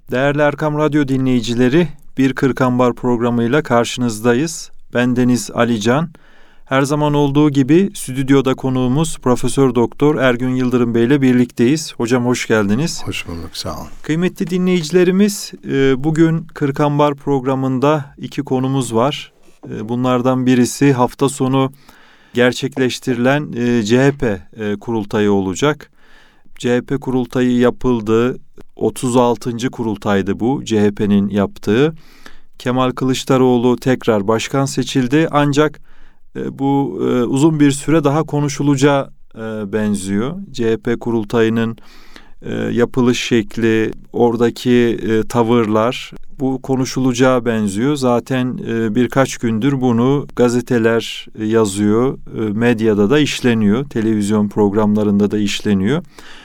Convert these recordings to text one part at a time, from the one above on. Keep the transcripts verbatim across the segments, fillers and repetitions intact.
Değerli Erkam Radyo dinleyicileri, Bir Kırk Ambar programıyla karşınızdayız. Ben Deniz Alican. Her zaman olduğu gibi stüdyoda konuğumuz Profesör Doktor Ergün Yıldırım Bey ile birlikteyiz. Hocam hoş geldiniz. Hoş bulduk, sağ olun. Kıymetli dinleyicilerimiz, bugün Kırk Ambar programında iki konumuz var. Bunlardan birisi hafta sonu gerçekleştirilen C H P kurultayı olacak. C H P kurultayı yapıldı. otuz altıncı kurultaydı bu C H P'nin yaptığı. Kemal Kılıçdaroğlu tekrar başkan seçildi. Ancak e, bu e, uzun bir süre daha konuşulacağı e, benziyor. C H P kurultayının e, yapılış şekli, oradaki e, tavırlar bu konuşulacağı benziyor. Zaten e, birkaç gündür bunu gazeteler e, yazıyor, e, medyada da işleniyor, televizyon programlarında da işleniyor.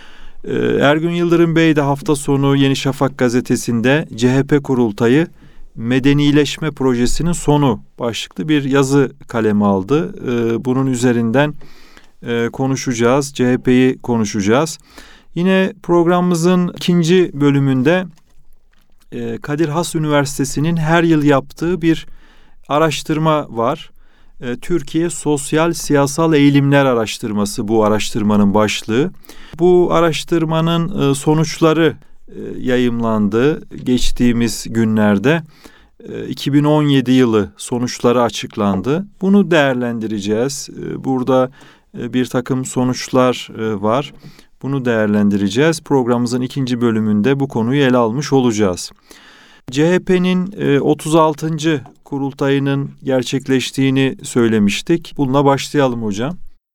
Ergün Yıldırım Bey de hafta sonu Yeni Şafak gazetesinde C H P kurultayı medenileşme projesinin sonu başlıklı bir yazı kaleme aldı. Bunun üzerinden konuşacağız, C H P'yi konuşacağız. Yine programımızın ikinci bölümünde Kadir Has Üniversitesi'nin her yıl yaptığı bir araştırma var. Türkiye Sosyal Siyasal Eğilimler Araştırması bu araştırmanın başlığı. Bu araştırmanın sonuçları yayımlandı geçtiğimiz günlerde. iki bin on yedi yılı sonuçları açıklandı. Bunu değerlendireceğiz. Burada bir takım sonuçlar var. Bunu değerlendireceğiz. Programımızın ikinci bölümünde bu konuyu ele almış olacağız. C H P'nin otuz altıncı kurultayının gerçekleştiğini söylemiştik. Bununla başlayalım hocam.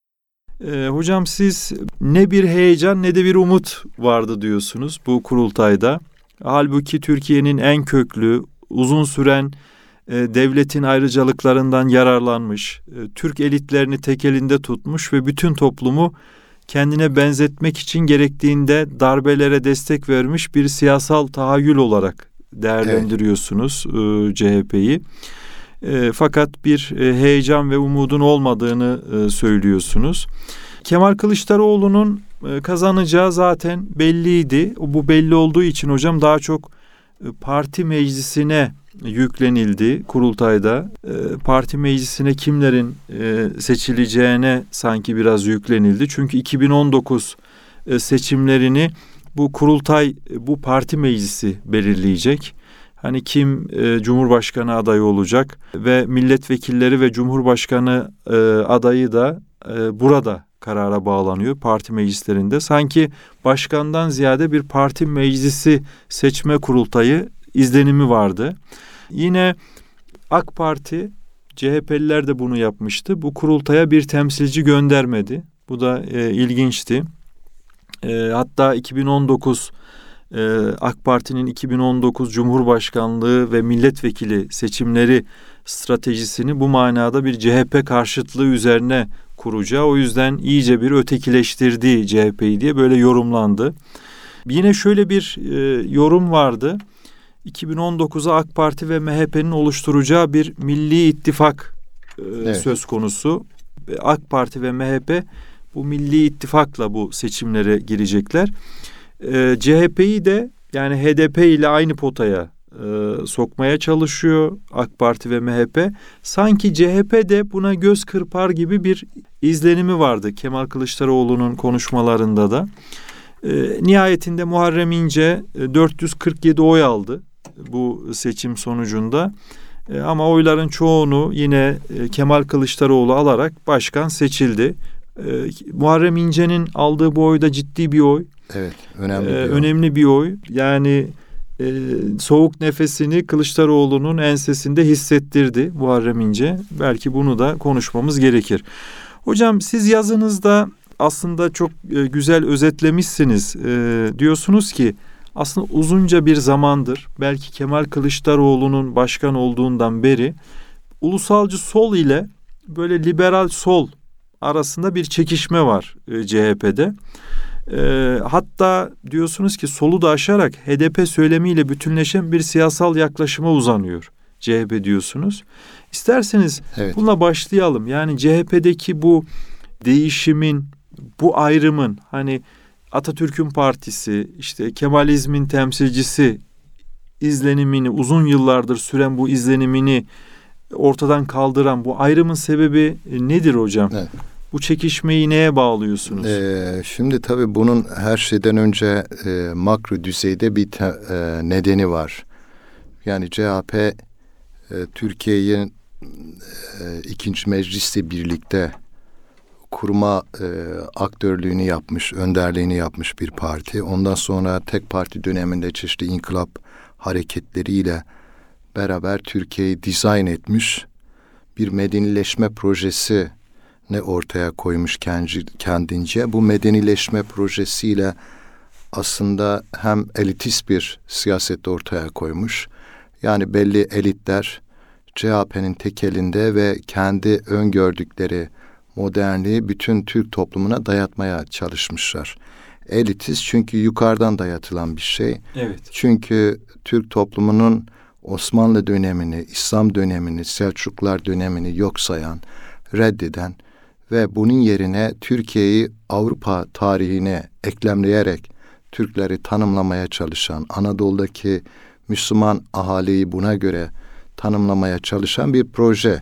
Ee, hocam siz ne bir heyecan ne de bir umut vardı diyorsunuz bu kurultayda. Halbuki Türkiye'nin en köklü, uzun süren e, devletin ayrıcalıklarından yararlanmış, e, Türk elitlerini tek elinde tutmuş ve bütün toplumu kendine benzetmek için gerektiğinde darbelere destek vermiş bir siyasal tahayyül olarak değerlendiriyorsunuz evet. C H P'yi. E, fakat bir e, heyecan ve umudun olmadığını e, söylüyorsunuz. Kemal Kılıçdaroğlu'nun e, kazanacağı zaten belliydi. Bu belli olduğu için hocam daha çok e, parti meclisine yüklenildi kurultayda. E, parti meclisine kimlerin e, seçileceğine sanki biraz yüklenildi. Çünkü iki bin on dokuz e, seçimlerini bu kurultay, bu parti meclisi belirleyecek. Hani kim e, Cumhurbaşkanı adayı olacak ve milletvekilleri ve Cumhurbaşkanı e, adayı da e, burada karara bağlanıyor parti meclislerinde. Sanki başkandan ziyade bir parti meclisi seçme kurultayı izlenimi vardı. Yine AK Parti, C H P'liler de bunu yapmıştı. Bu kurultaya bir temsilci göndermedi. Bu da e, ilginçti. E, hatta iki bin on dokuz e, AK Parti'nin iki bin on dokuz Cumhurbaşkanlığı ve milletvekili seçimleri stratejisini bu manada bir C H P karşıtlığı üzerine kuracağı, o yüzden iyice bir ötekileştirdiği C H P'yi diye böyle yorumlandı. Yine şöyle bir e, yorum vardı. iki bin on dokuza AK Parti ve M H P'nin oluşturacağı bir milli ittifak e, evet. söz konusu. AK Parti ve M H P bu milli ittifakla bu seçimlere girecekler. Ee, C H P'yi de yani H D P ile aynı potaya e, sokmaya çalışıyor AK Parti ve M H P. Sanki C H P de buna göz kırpar gibi bir izlenimi vardı Kemal Kılıçdaroğlu'nun konuşmalarında da. E, nihayetinde Muharrem İnce e, dört yüz kırk yedi oy aldı bu seçim sonucunda. E, ama oyların çoğunu yine e, Kemal Kılıçdaroğlu alarak başkan seçildi. Ee, Muharrem İnce'nin aldığı bu oy da ciddi bir oy. Evet, önemli ee, bir oy. Önemli bir oy. Yani e, soğuk nefesini Kılıçdaroğlu'nun ensesinde hissettirdi Muharrem İnce. Belki bunu da konuşmamız gerekir. Hocam siz yazınızda aslında çok e, güzel özetlemişsiniz. E, diyorsunuz ki aslında uzunca bir zamandır, belki Kemal Kılıçdaroğlu'nun başkan olduğundan beri ulusalcı sol ile böyle liberal sol arasında bir çekişme var e, C H P'de. E, hatta diyorsunuz ki solu da aşarak H D P söylemiyle bütünleşen bir siyasal yaklaşıma uzanıyor C H P diyorsunuz. İsterseniz evet. bununla başlayalım. Yani C H P'deki bu değişimin, bu ayrımın, hani Atatürk'ün partisi, işte Kemalizmin temsilcisi izlenimini, uzun yıllardır süren bu izlenimini ortadan kaldıran bu ayrımın sebebi nedir hocam? Evet. Bu çekişmeyi neye bağlıyorsunuz? Ee, şimdi tabii bunun her şeyden önce e, makro düzeyde bir te, e, nedeni var. Yani C H P e, Türkiye'yi e, ikinci meclisle birlikte kurma e, aktörlüğünü yapmış, önderliğini yapmış bir parti. Ondan sonra tek parti döneminde çeşitli inkılap hareketleriyle beraber Türkiye'yi dizayn etmiş, bir medenileşme projesi ne ortaya koymuş kendi, kendince. Bu medenileşme projesiyle aslında hem elitist bir siyaset ortaya koymuş. Yani belli elitler C H P'nin tekelinde ve kendi öngördükleri modernliği bütün Türk toplumuna dayatmaya çalışmışlar. Elitist çünkü yukarıdan dayatılan bir şey. Evet. Çünkü Türk toplumunun Osmanlı dönemini, İslam dönemini, Selçuklular dönemini yok sayan, reddeden ve bunun yerine Türkiye'yi Avrupa tarihine eklemleyerek Türkleri tanımlamaya çalışan, Anadolu'daki Müslüman ahaliyi buna göre tanımlamaya çalışan bir proje.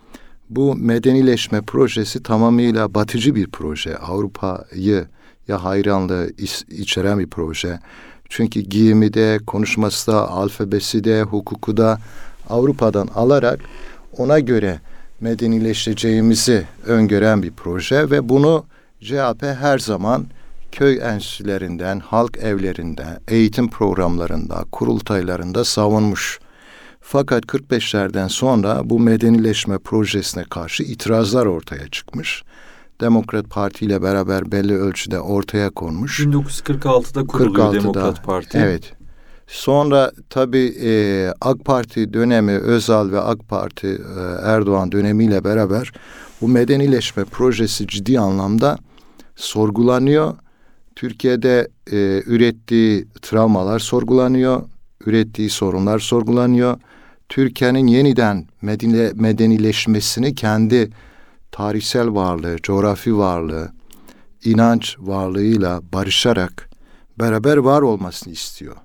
Bu medenileşme projesi tamamıyla batıcı bir proje. Avrupa'yı ya hayranlığı içeren bir proje. Çünkü giyimi de, konuşması da, alfabesi de, hukuku da Avrupa'dan alarak ona göre medenileşeceğimizi öngören bir proje ve bunu C H P her zaman köy enstitülerinden, halk evlerinde, eğitim programlarında, kurultaylarında savunmuş. Fakat kırk beşlerden sonra bu medenileşme projesine karşı itirazlar ortaya çıkmış. Demokrat Parti ile beraber belli ölçüde ortaya konmuş. bin dokuz yüz kırk altıda kuruluyor kırk altıda, Demokrat Parti. Evet. Sonra tabii e, AK Parti dönemi, Özal ve AK Parti e, Erdoğan dönemiyle beraber bu medenileşme projesi ciddi anlamda sorgulanıyor. Türkiye'de e, ürettiği travmalar sorgulanıyor, ürettiği sorunlar sorgulanıyor. Türkiye'nin yeniden medine, medenileşmesini kendi tarihsel varlığı, coğrafi varlığı, inanç varlığıyla barışarak beraber var olmasını istiyor.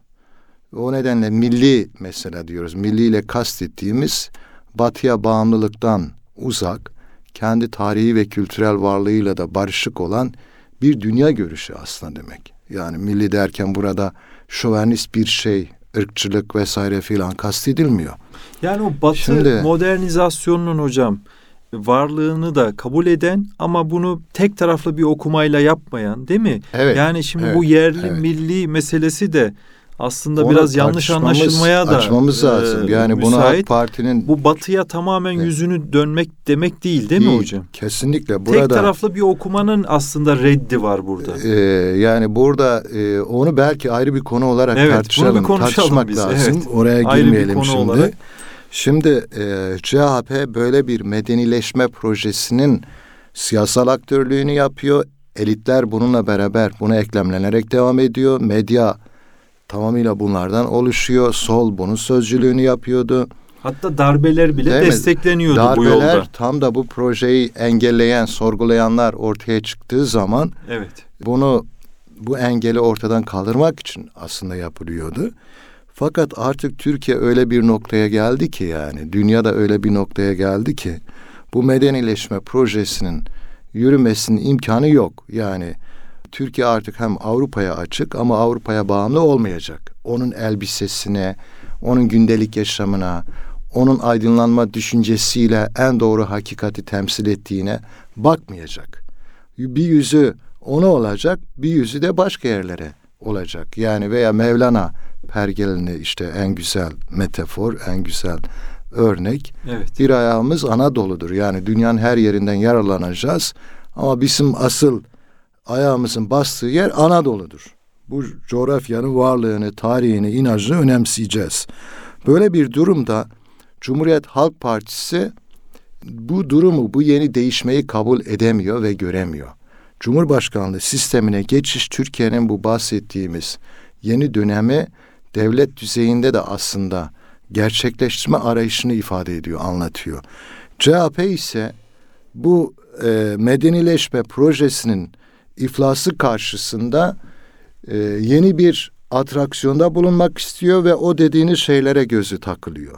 O nedenle milli mesela diyoruz. Milli ile kastettiğimiz batıya bağımlılıktan uzak, kendi tarihi ve kültürel varlığıyla da barışık olan bir dünya görüşü aslında demek. Yani milli derken burada şövenist bir şey, ırkçılık vesaire filan kastedilmiyor. Yani o batı Şimdi, modernizasyonunun hocam varlığını da kabul eden ama bunu tek taraflı bir okumayla yapmayan, değil mi? Evet. Yani şimdi evet, bu yerli evet. milli meselesi de aslında Onu biraz yanlış anlaşılmaya da açmamız lazım. E, yani müsait. Buna AK Parti'nin bu batıya tamamen evet. yüzünü dönmek demek değil, değil, değil mi hocam? Kesinlikle. Burada tek taraflı bir okumanın aslında reddi var burada. E, yani burada e, onu belki ayrı bir konu olarak evet, tartışalım, tartışmak biz. lazım. Evet. Oraya ayrı girmeyelim şimdi. Olarak. Şimdi e, C H P böyle bir medenileşme projesinin siyasal aktörlüğünü yapıyor. Elitler bununla beraber buna eklemlenerek devam ediyor. Medya tamamıyla bunlardan oluşuyor. Sol bunun sözcülüğünü yapıyordu. Hatta darbeler bile Değil destekleniyordu darbeler, bu yolda. Darbeler tam da bu projeyi engelleyen, sorgulayanlar ortaya çıktığı zaman evet. bunu bu engeli ortadan kaldırmak için aslında yapılıyordu. Fakat artık Türkiye öyle bir noktaya geldi ki yani dünyada öyle bir noktaya geldi ki bu medenileşme projesinin yürümesinin imkanı yok. Yani Türkiye artık hem Avrupa'ya açık ama Avrupa'ya bağımlı olmayacak. Onun elbisesine, onun gündelik yaşamına, onun aydınlanma düşüncesiyle en doğru hakikati temsil ettiğine bakmayacak. Bir yüzü ona olacak, bir yüzü de başka yerlere olacak. Yani veya Mevlana pergelini işte en güzel metafor, en güzel örnek. Evet. Bir ayağımız Anadolu'dur. Yani dünyanın her yerinden yararlanacağız. Ama bizim asıl ayağımızın bastığı yer Anadolu'dur. Bu coğrafyanın varlığını, tarihini, inancını önemseyeceğiz. Böyle bir durumda Cumhuriyet Halk Partisi bu durumu, bu yeni değişmeyi kabul edemiyor ve göremiyor. Cumhurbaşkanlığı sistemine geçiş Türkiye'nin bu bahsettiğimiz yeni dönemi devlet düzeyinde de aslında gerçekleştirme arayışını ifade ediyor, anlatıyor. C H P ise bu e, medenileşme projesinin iflası karşısında e, yeni bir atraksiyonda bulunmak istiyor ve o dediğiniz şeylere gözü takılıyor.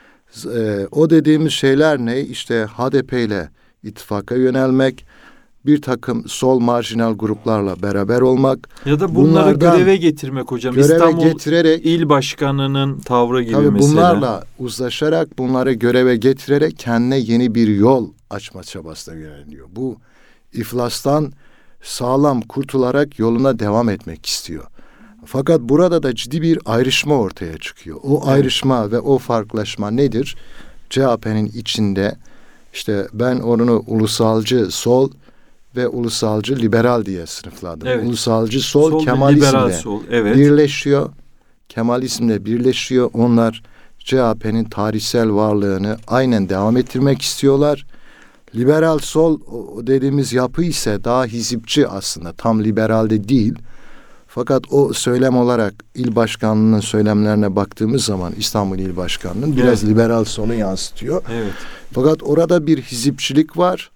E, o dediğimiz şeyler ne? İşte H D P ile ittifaka yönelmek, bir takım sol marjinal gruplarla beraber olmak. Ya da bunları göreve getirmek hocam. Göreve İstanbul getirerek, İl Başkanı'nın tavrı gibi tabii mesela. Bunlarla uzlaşarak, bunları göreve getirerek kendine yeni bir yol açma çabasına yöneliyor. Bu iflastan sağlam kurtularak yoluna devam etmek istiyor. Fakat burada da ciddi bir ayrışma ortaya çıkıyor. O evet. ayrışma ve o farklılaşma nedir? C H P'nin içinde işte ben onu ulusalcı sol ve ulusalcı liberal diye sınıfladım. Evet. Ulusalcı sol, sol Kemalizmle sol, evet. birleşiyor. Kemalizmle birleşiyor. Onlar C H P'nin tarihsel varlığını aynen devam ettirmek istiyorlar. Liberal sol dediğimiz yapı ise daha hizipçi aslında. Tam liberal de değil. Fakat o söylem olarak il başkanlığının söylemlerine baktığımız zaman İstanbul İl Başkanlığı'nın biraz evet. liberal solu yansıtıyor. Evet. Fakat orada bir hizipçilik var.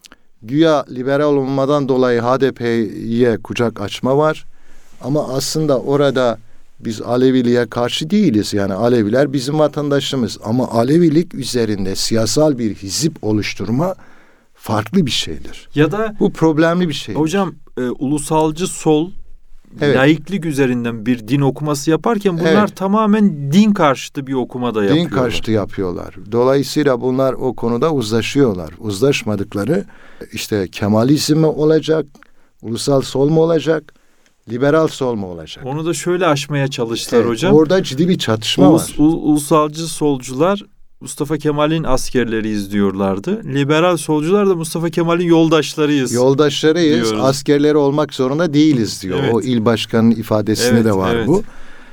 Güya liberal olmadan dolayı H D P'ye kucak açma var. Ama aslında orada biz Aleviliğe karşı değiliz. Yani Aleviler bizim vatandaşımız. Ama Alevilik üzerinde siyasal bir hizip oluşturma farklı bir şeydir. Ya da bu problemli bir şey. Hocam e, ulusalcı sol evet. laiklik üzerinden bir din okuması yaparken bunlar evet. tamamen din karşıtı bir okuma da yapıyorlar. Din karşıtı yapıyorlar. Dolayısıyla bunlar o konuda uzlaşıyorlar. Uzlaşmadıkları işte Kemalizm mi olacak, ulusal sol mu olacak, liberal sol mu olacak? Onu da şöyle aşmaya çalıştılar evet, hocam. Orada ciddi bir çatışma Ulus, var. U, ulusalcı solcular Mustafa Kemal'in askerleri izliyorlardı. Liberal solcular da Mustafa Kemal'in yoldaşlarıyız. Yoldaşlarıyız, diyoruz. Askerleri olmak zorunda değiliz diyor. Evet. O il başkanının ifadesinde evet, de var evet. bu.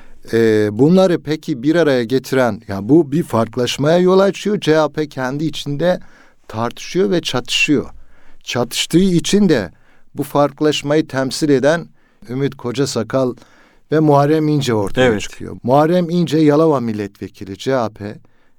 Ee, bunları peki bir araya getiren, yani bu bir farklılaşmaya yol açıyor. C H P kendi içinde tartışıyor ve çatışıyor. Çatıştığı için de bu farklılaşmayı temsil eden Ümit Kocasakal ve Muharrem İnce ortaya evet. çıkıyor. Muharrem İnce Yalova milletvekili, C H P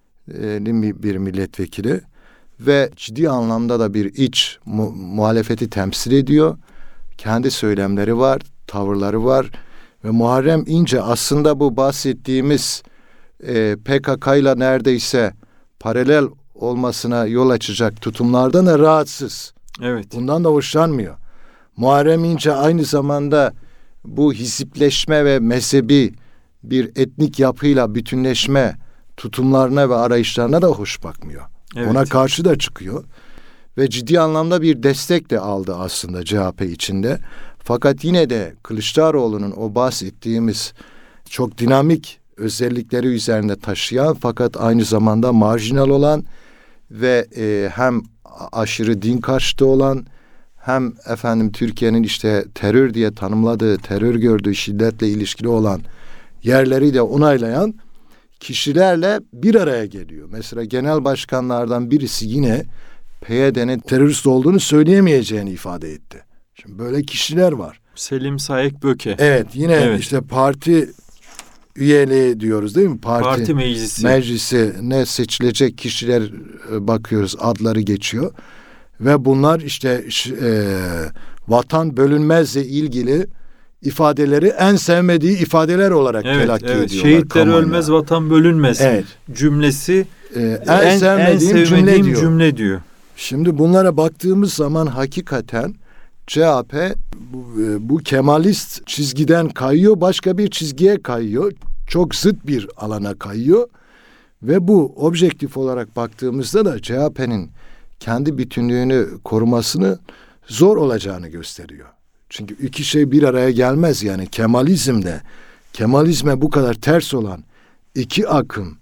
bir milletvekili ve ciddi anlamda da bir iç mu- muhalefeti temsil ediyor. Kendi söylemleri var, tavırları var ve Muharrem İnce aslında bu bahsettiğimiz e, P K K ile neredeyse paralel olmasına yol açacak tutumlardan da rahatsız. Evet. Bundan da hoşlanmıyor. Muharrem İnce aynı zamanda bu hizipleşme ve mezhebi bir etnik yapıyla bütünleşme tutumlarına ve arayışlarına da hoş bakmıyor. Evet. Ona karşı da çıkıyor. Ve ciddi anlamda bir destek de aldı aslında C H P içinde. Fakat yine de Kılıçdaroğlu'nun o bahsettiğimiz çok dinamik özellikleri üzerinde taşıyan fakat aynı zamanda marjinal olan ve e, hem aşırı din karşıtı olan hem efendim Türkiye'nin işte terör diye tanımladığı, terör gördüğü şiddetle ilişkili olan yerleri de onaylayan kişilerle bir araya geliyor. Mesela genel başkanlardan birisi yine P Y D'nin terörist olduğunu söyleyemeyeceğini ifade etti. Şimdi böyle kişiler var. Selim Saik Böke. Evet, yine evet. işte parti üyeliği diyoruz değil mi? Parti, parti meclisi. Meclisi ne seçilecek kişiler bakıyoruz, adları geçiyor. Ve bunlar işte e, vatan bölünmezle ilgili ifadeleri en sevmediği ifadeler olarak evet, telakki evet. ediyorlar. Şehitler kamuoyuna. Ölmez, vatan bölünmez evet. cümlesi ee, en, en sevmediğim, en sevmediğim cümle, diyor. cümle diyor. Şimdi bunlara baktığımız zaman hakikaten C H P bu, bu Kemalist çizgiden kayıyor, başka bir çizgiye kayıyor. Çok zıt bir alana kayıyor. Ve bu objektif olarak baktığımızda da C H P'nin kendi bütünlüğünü korumasını zor olacağını gösteriyor. Çünkü iki şey bir araya gelmez yani Kemalizmle, Kemalizme bu kadar ters olan iki akım,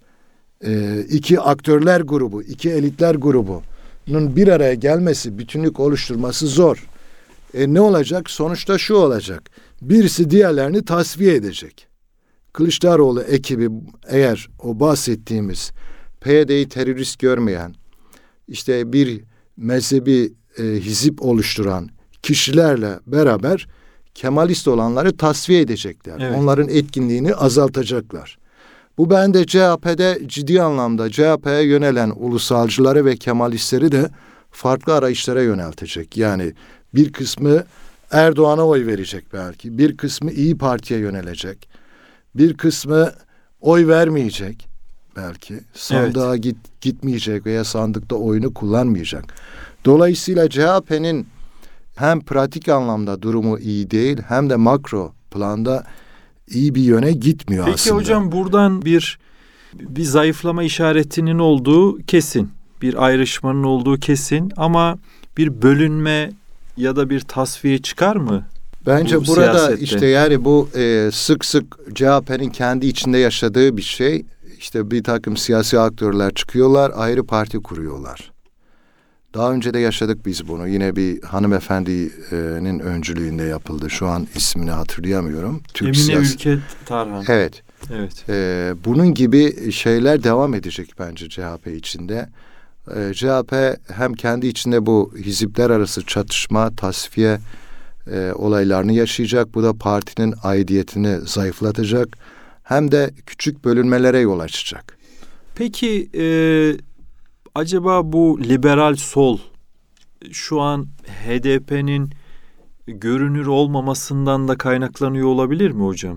iki aktörler grubu, iki elitler grubunun bir araya gelmesi, bütünlük oluşturması zor. E ne olacak? Sonuçta şu olacak. Birisi diğerlerini tasfiye edecek. Kılıçdaroğlu ekibi eğer o bahsettiğimiz P Y D'yi terörist görmeyen, işte bir mezhebi e, hizip oluşturan kişilerle beraber Kemalist olanları tasfiye edecekler. Evet. Onların etkinliğini azaltacaklar. Bu bence C H P'de ciddi anlamda C H P'ye yönelen ulusalcıları ve Kemalistleri de farklı arayışlara yöneltecek. Yani bir kısmı Erdoğan'a oy verecek belki. Bir kısmı İyi Parti'ye yönelecek. Bir kısmı oy vermeyecek belki. Sandığa evet. git, gitmeyecek veya sandıkta oyunu kullanmayacak. Dolayısıyla C H P'nin hem pratik anlamda durumu iyi değil hem de makro planda iyi bir yöne gitmiyor Peki aslında. Peki hocam buradan bir bir zayıflama işaretinin olduğu kesin. Bir ayrışmanın olduğu kesin ama bir bölünme ya da bir tasfiye çıkar mı? Bence bu burada siyasette? işte yani bu e, sık sık C H P'nin kendi içinde yaşadığı bir şey. İşte bir takım siyasi aktörler çıkıyorlar, ayrı parti kuruyorlar. Daha önce de yaşadık biz bunu. Yine bir hanımefendinin öncülüğünde yapıldı. Şu an ismini hatırlayamıyorum. Türk Emine siyasi... Ülke Tarhan. Evet. Evet. E, bunun gibi şeyler devam edecek bence C H P içinde. E, C H P hem kendi içinde bu hizipler arası çatışma, tasfiye e, olaylarını yaşayacak. Bu da partinin aidiyetini zayıflatacak. Hem de küçük bölünmelere yol açacak. Peki e, acaba bu liberal sol şu an H D P'nin görünür olmamasından da kaynaklanıyor olabilir mi hocam?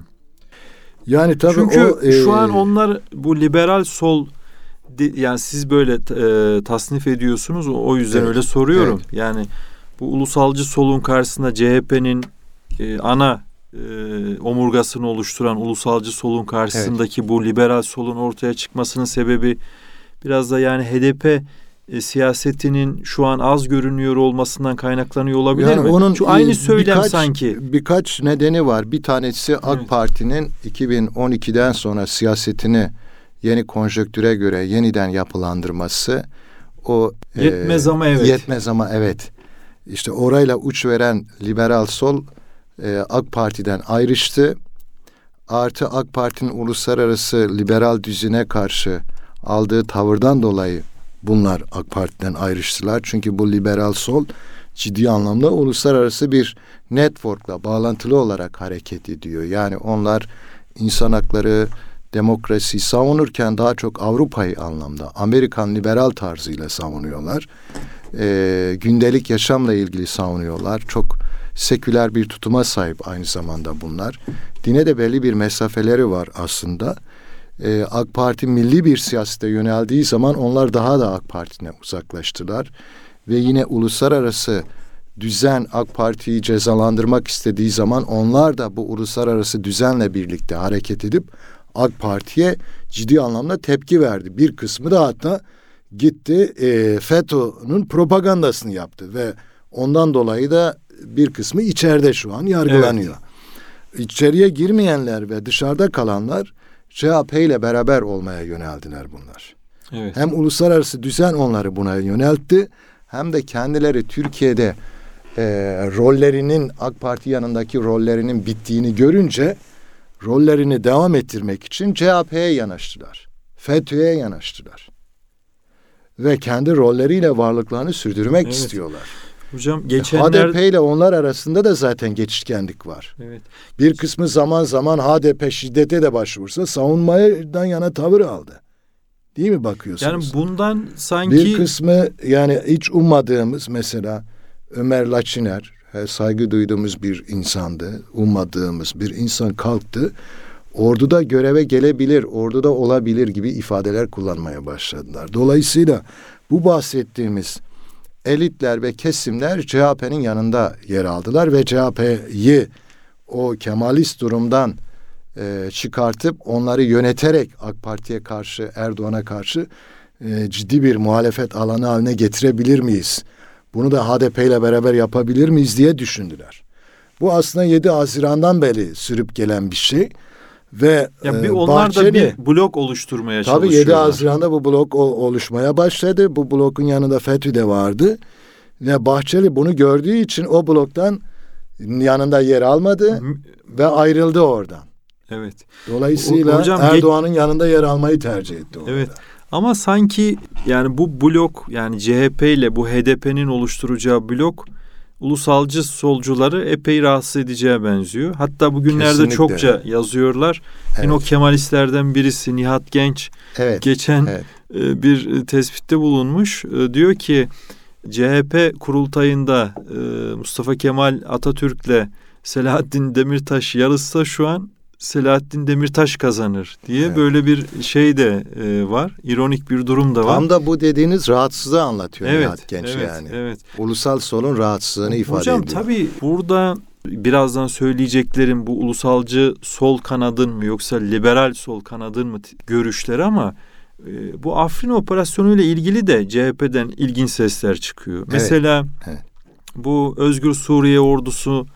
Yani tabii Çünkü o, e... şu an onlar bu liberal sol yani siz böyle e, tasnif ediyorsunuz o yüzden evet, öyle soruyorum. Evet. Yani bu ulusalcı solun karşısında C H P'nin e, ana e, omurgasını oluşturan ulusalcı solun karşısındaki evet. bu liberal solun ortaya çıkmasının sebebi biraz da yani H D P e, siyasetinin şu an az görünüyor olmasından kaynaklanıyor olabilir yani mi? Onun Şu aynı söylem birkaç, sanki. Birkaç nedeni var. Bir tanesi AK evet. Parti'nin iki bin on ikiden sonra siyasetini yeni konjonktüre göre yeniden yapılandırması. O yetmez e, ama evet. Yetmez ama evet. İşte orayla uç veren liberal sol e, AK Parti'den ayrıştı. Artı AK Parti'nin uluslararası liberal düzene karşı aldığı tavırdan dolayı bunlar AK Parti'den ayrıştılar. Çünkü bu liberal sol ciddi anlamda uluslararası bir network'la bağlantılı olarak hareket ediyor. Yani onlar insan hakları, demokrasi savunurken daha çok Avrupa'yı anlamda Amerikan liberal tarzıyla savunuyorlar. Ee, gündelik yaşamla ilgili savunuyorlar. Çok seküler bir tutuma sahip aynı zamanda bunlar. Dine de belli bir mesafeleri var aslında. Ee, AK Parti milli bir siyasete yöneldiği zaman onlar daha da AK Parti'ne uzaklaştılar. Ve yine uluslararası düzen AK Parti'yi cezalandırmak istediği zaman onlar da bu uluslararası düzenle birlikte hareket edip AK Parti'ye ciddi anlamda tepki verdi. Bir kısmı da hatta gitti e, FETÖ'nün propagandasını yaptı ve ondan dolayı da bir kısmı içeride şu an yargılanıyor. Evet. İçeriye girmeyenler ve dışarıda kalanlar C H P ile beraber olmaya yöneldiler bunlar. Evet. Hem uluslararası düzen onları buna yöneltti hem de kendileri Türkiye'de e, rollerinin AK Parti yanındaki rollerinin bittiğini görünce rollerini devam ettirmek için C H P'ye yanaştılar. FETÖ'ye yanaştılar. Ve kendi rolleriyle varlıklarını sürdürmek evet. istiyorlar. Hocam geçenler... H D P ile onlar arasında da zaten geçişkenlik var. Evet. Bir kısmı zaman zaman H D P şiddete de başvursa savunmadan yana tavır aldı. Değil mi bakıyorsunuz? Yani bundan sanki... Bir kısmı yani hiç ummadığımız mesela Ömer Laçiner, saygı duyduğumuz bir insandı. Ummadığımız bir insan kalktı. Orduda göreve gelebilir, orduda olabilir gibi ifadeler kullanmaya başladılar. Dolayısıyla bu bahsettiğimiz elitler ve kesimler C H P'nin yanında yer aldılar ve C H P'yi o Kemalist durumdan e, çıkartıp onları yöneterek AK Parti'ye karşı, Erdoğan'a karşı e, ciddi bir muhalefet alanı haline getirebilir miyiz? Bunu da H D P ile beraber yapabilir miyiz diye düşündüler. Bu aslında yedi Haziran'dan beri sürüp gelen bir şey. Ve ya bir onlar Bahçeli, da bir blok oluşturmaya tabii çalışıyorlar. Tabii yedi Haziran'da bu blok oluşmaya başladı. Bu blokun yanında FETÖ de vardı. Ve Bahçeli bunu gördüğü için o bloktan yanında yer almadı ve ayrıldı oradan. Evet. Dolayısıyla Hocam, Erdoğan'ın ge- yanında yer almayı tercih etti orada. Evet. Ama sanki yani bu blok yani C H P ile bu H D P'nin oluşturacağı blok ulusalcı solcuları epey rahatsız edeceğe benziyor. Hatta bugünlerde Kesinlikle. çokça yazıyorlar. Evet. Yine o Kemalistlerden birisi Nihat Genç evet. geçen evet. bir tespitte bulunmuş. Diyor ki C H P kurultayında Mustafa Kemal Atatürk'le Selahattin Demirtaş yarışsa şu an Selahattin Demirtaş kazanır diye Evet. böyle bir şey de e, var. İronik bir durum da var. Tam da bu dediğiniz rahatsızlığı anlatıyor evet, Nihat Genç evet, yani. Evet. Ulusal solun rahatsızlığını ifade Hocam, ediyor. Hocam tabii burada birazdan söyleyeceklerim bu ulusalcı sol kanadın mı yoksa liberal sol kanadın mı görüşleri ama e, bu Afrin operasyonu ile ilgili de C H P'den ilginç sesler çıkıyor. Evet. Mesela evet. bu Özgür Suriye ordusu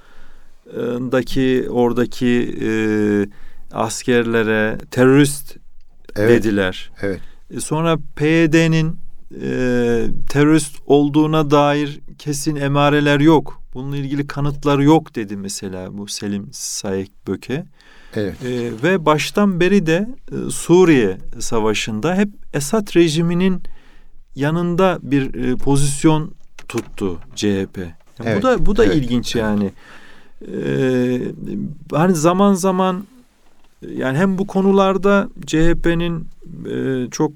daki oradaki e, askerlere terörist evet. dediler. Evet. E, sonra P Y D'nin e, terörist olduğuna dair kesin emareler yok. Bununla ilgili kanıtları yok dedi mesela bu Selim Saik Böke. Evet. E, ve baştan beri de e, Suriye Savaşı'nda hep Esad rejiminin yanında bir e, pozisyon tuttu C H P. Yani evet. Bu da bu da evet. ilginç yani. Ee, hani zaman zaman yani hem bu konularda C H P'nin e, çok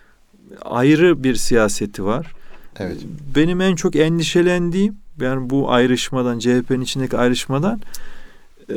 ayrı bir siyaseti var. Evet. Benim en çok endişelendiğim yani bu ayrışmadan C H P'nin içindeki ayrışmadan e,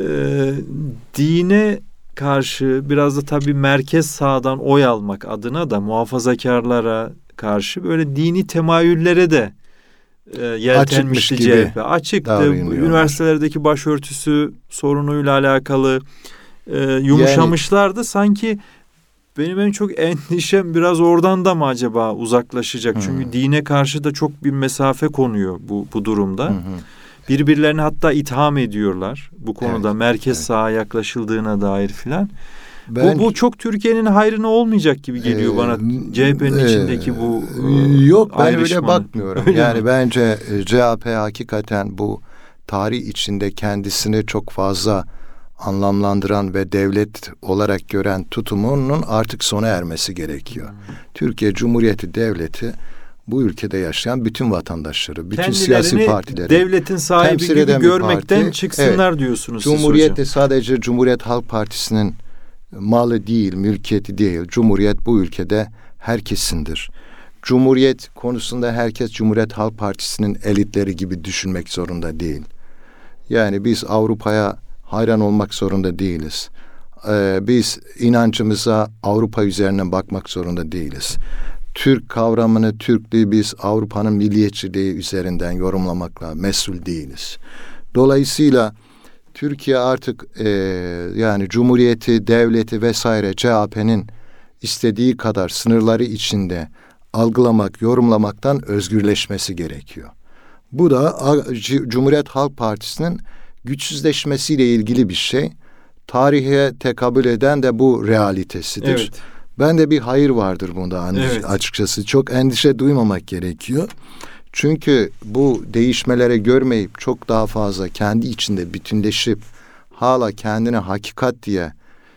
dine karşı biraz da tabii merkez sağdan oy almak adına da muhafazakarlara karşı böyle dini temayüllere de E, yeltenmişti C H P. Açıktı. Üniversitelerdeki başörtüsü sorunuyla alakalı e, yumuşamışlardı. Yani, sanki benim en çok endişem biraz oradan da mı acaba uzaklaşacak? Hı. Çünkü dine karşı da çok bir mesafe konuyor bu bu durumda. Hı hı. Birbirlerini hatta itham ediyorlar bu konuda evet, merkez evet. sağa yaklaşıldığına dair filan. Ben, bu, bu çok Türkiye'nin hayrına olmayacak gibi geliyor e, bana C H P'nin e, içindeki bu e, yok ben ayrışmanın. Öyle bakmıyorum. Öyle yani mi? Bence C H P hakikaten bu tarih içinde kendisini çok fazla anlamlandıran ve devlet olarak gören tutumunun artık sona ermesi gerekiyor. Hmm. Türkiye Cumhuriyeti Devleti bu ülkede yaşayan bütün vatandaşları, bütün kendilerini siyasi partileri devletin sahibi gibi görmekten parti, çıksınlar evet, diyorsunuz siz Cumhuriyet hocam. Sadece Cumhuriyet Halk Partisi'nin malı değil, mülkiyeti değil. Cumhuriyet bu ülkede herkesindir. Cumhuriyet konusunda herkes Cumhuriyet Halk Partisi'nin elitleri gibi düşünmek zorunda değil. Yani biz Avrupa'ya hayran olmak zorunda değiliz. Ee, biz inancımıza Avrupa üzerinden bakmak zorunda değiliz. Türk kavramını, Türklüğü biz Avrupa'nın milliyetçiliği üzerinden yorumlamakla mesul değiliz. Dolayısıyla Türkiye artık e, yani Cumhuriyeti, devleti vesaire C H P'nin istediği kadar sınırları içinde algılamak, yorumlamaktan özgürleşmesi gerekiyor. Bu da Cumhuriyet Halk Partisi'nin güçsüzleşmesiyle ilgili bir şey. Tarihe tekabül eden de bu realitesidir. Evet. Ben de bir hayır vardır bunda evet. açıkçası. Çok endişe duymamak gerekiyor. Çünkü bu değişmeleri görmeyip çok daha fazla kendi içinde bütünleşip hala kendine hakikat diye